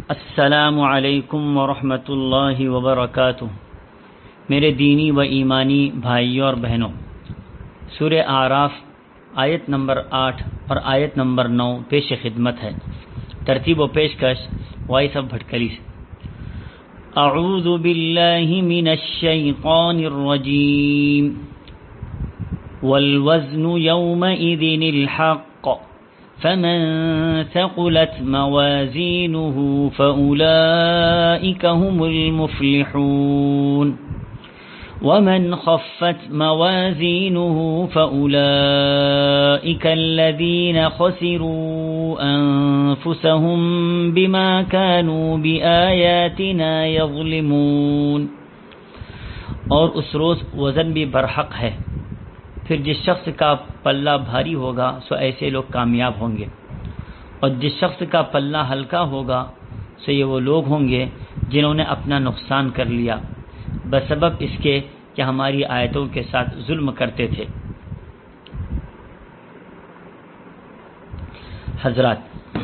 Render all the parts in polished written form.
السلام علیکم ورحمۃ اللہ وبرکاتہ۔ میرے دینی و ایمانی بھائیوں اور بہنوں، سورہ اعراف آیت نمبر 8 اور آیت نمبر 9 پیش خدمت ہے۔ ترتیب و پیشکش وائس آف بھٹکلی سے۔ اعوذ باللہ من الشیطان الرجیم۔ والوزن یومئذ الحق فمن ثقلت موازینه فأولئک هم المفلحون ومن خفت موازینه فأولئک الذین خسروا انفسهم بما كانوا بآیاتنا یظلمون۔ اور اس روز وزن بھی برحق ہے، پھر جس شخص کا پلہ بھاری ہوگا سو ایسے لوگ کامیاب ہوں گے، اور جس شخص کا پلہ ہلکا ہوگا سو یہ وہ لوگ ہوں گے جنہوں نے اپنا نقصان کر لیا بسبب اس کے کہ ہماری آیتوں کے ساتھ ظلم کرتے تھے۔ حضرات،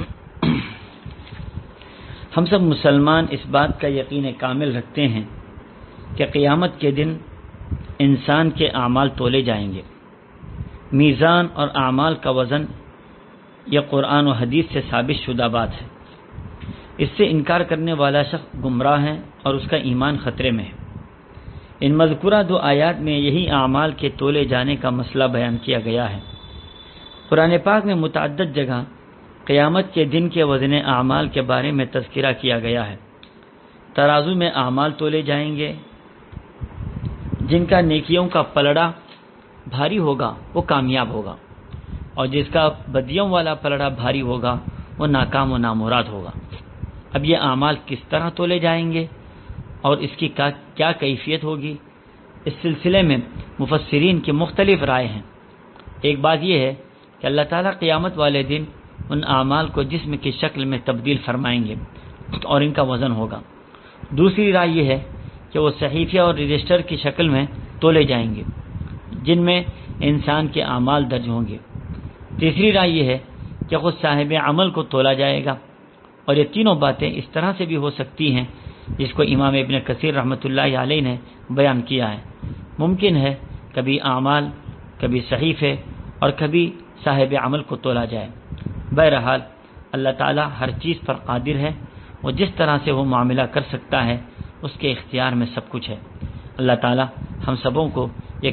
ہم سب مسلمان اس بات کا یقین کامل رکھتے ہیں کہ قیامت کے دن انسان کے اعمال تولے جائیں گے۔ میزان اور اعمال کا وزن یہ قرآن و حدیث سے ثابت شدہ بات ہے۔ اس سے انکار کرنے والا شخص گمراہ ہے اور اس کا ایمان خطرے میں ہے۔ ان مذکورہ دو آیات میں یہی اعمال کے تولے جانے کا مسئلہ بیان کیا گیا ہے۔ قرآن پاک میں متعدد جگہ قیامت کے دن کے وزن اعمال کے بارے میں تذکرہ کیا گیا ہے۔ ترازو میں اعمال تولے جائیں گے، جن کا نیکیوں کا پلڑا بھاری ہوگا وہ کامیاب ہوگا، اور جس کا بدیوں والا پلڑا بھاری ہوگا وہ ناکام و نامراد ہوگا۔ اب یہ اعمال کس طرح تولے جائیں گے اور اس کی کیا کیفیت ہوگی، اس سلسلے میں مفسرین کی مختلف رائے ہیں۔ ایک بات یہ ہے کہ اللہ تعالیٰ قیامت والے دن ان اعمال کو جسم کی شکل میں تبدیل فرمائیں گے اور ان کا وزن ہوگا۔ دوسری رائے یہ ہے کہ وہ صحیفے اور رجسٹر کی شکل میں تولے جائیں گے جن میں انسان کے اعمال درج ہوں گے۔ تیسری رائے یہ ہے کہ خود صاحب عمل کو تولا جائے گا، اور یہ تینوں باتیں اس طرح سے بھی ہو سکتی ہیں جس کو امام ابن کثیر رحمۃ اللہ علیہ نے بیان کیا ہے۔ ممکن ہے کبھی اعمال، کبھی صحیفے اور کبھی صاحب عمل کو تولا جائے۔ بہرحال اللہ تعالیٰ ہر چیز پر قادر ہے، وہ جس طرح سے وہ معاملہ کر سکتا ہے اس کے اختیار میں سب کچھ ہے۔ اللہ تعالیٰ ہم سبوں کو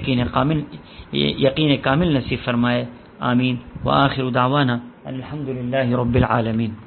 یقین کامل نصیب فرمائے۔ آمین۔ وآخر دعوانا الحمدللہ رب العالمین۔